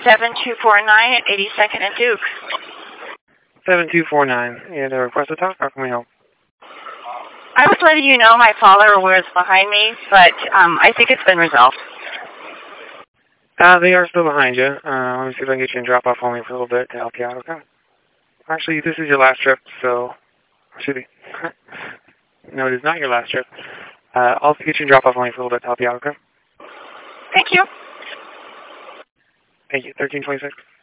7249 at 82nd and Duke. 7249. You had a request to talk? How can we help? I was letting you know my father was behind me, but I think it's been resolved. They are still behind you. Let me see if I can get you in drop-off only for a little bit to help you out, okay? Actually, this is your last trip, so... Should be. No, it is not your last trip. I'll get you in drop-off only for a little bit to help you out, okay? Thank you. Thank you. 1326.